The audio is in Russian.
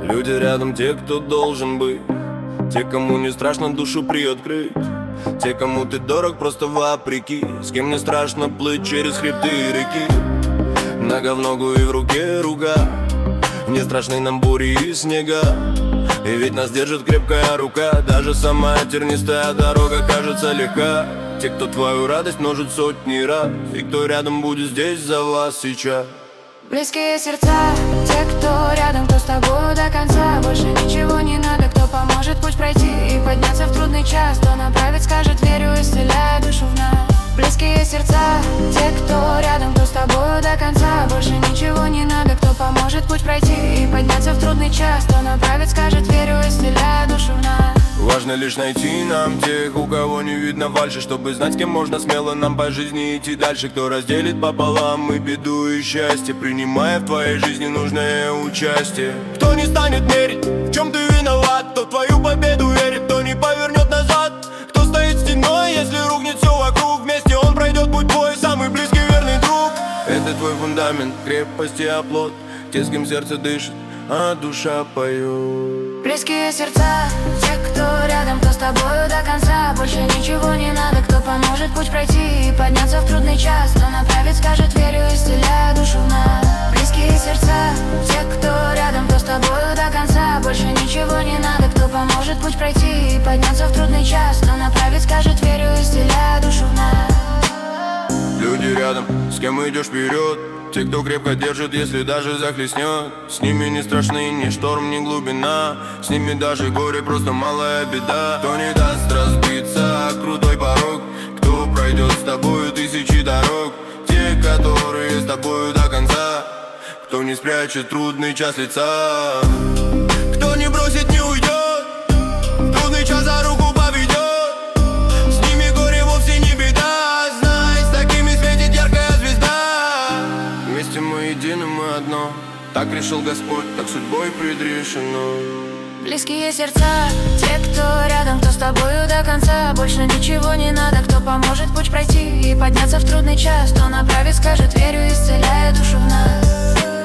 Люди рядом, те, кто должен быть, те, кому не страшно душу приоткрыть, те, кому ты дорог просто вопреки, с кем не страшно плыть через хребты и реки. Нога в ногу и в руке рука, не страшны нам бури и снега. И ведь нас держит крепкая рука, даже самая тернистая дорога кажется легка. Те, кто твою радость множит сотни раз, и кто рядом будет здесь за вас сейчас. Близкие сердца, те, кто рядом, кто с тобою до конца. Больше ничего не надо, кто поможет путь пройти и подняться в трудный час, кто направит, скажет верю, исцеляя душу в нас. Близкие сердца, те, кто рядом, кто с тобою до конца. Больше ничего не надо, кто поможет путь пройти и подняться в трудный час, кто направит, скажет верю, исцеляя душу в нас. Важно лишь найти нам тех, у кого не видно фальши, чтобы знать, с кем можно смело нам по жизни идти дальше. Кто разделит пополам и беду, и счастье, принимая в твоей жизни нужное участие. Кто не станет мерить, в чем ты виноват, кто в твою победу верит, кто не повернет назад, кто стоит стеной, если рухнет все вокруг. Вместе он пройдет путь твой, самый близкий верный друг. Это твой фундамент, крепость и оплот, те, с кем сердце дышит, а душа поет. Близкие сердца, те, кто рядом, кто с тобою до конца. Больше ничего не надо, кто поможет путь пройти и подняться в трудный час, кто направит, скажет верю, исцеляя душу в нас. Близкие сердца, те, кто рядом, кто с тобою до конца. Больше ничего не надо, кто поможет путь пройти и подняться в трудный час, кто направит, скажет верю, исцеляя душу в нас. Люди рядом, с кем идешь вперед, те, кто крепко держит, если даже захлестнет. С ними не страшны ни шторм, ни глубина, с ними даже горе просто малая беда. Кто не даст разбиться о крутой порог, кто пройдет с тобою тысячи дорог, те, которые с тобою до конца, кто не спрячет трудный час лица, кто не бросит, не уйдет, в трудный час за руку поведет. С ними горе вовсе не беда, знай, с такими светит яркая звезда. Вместе мы едины, мы одно, так решил Господь, так судьбой предрешено. Близкие сердца, те, кто рядом, кто с тобою до конца. Больше ничего не надо, кто поможет путь пройти и подняться в трудный час, кто направит, скажет верю, исцеляя душу в нас.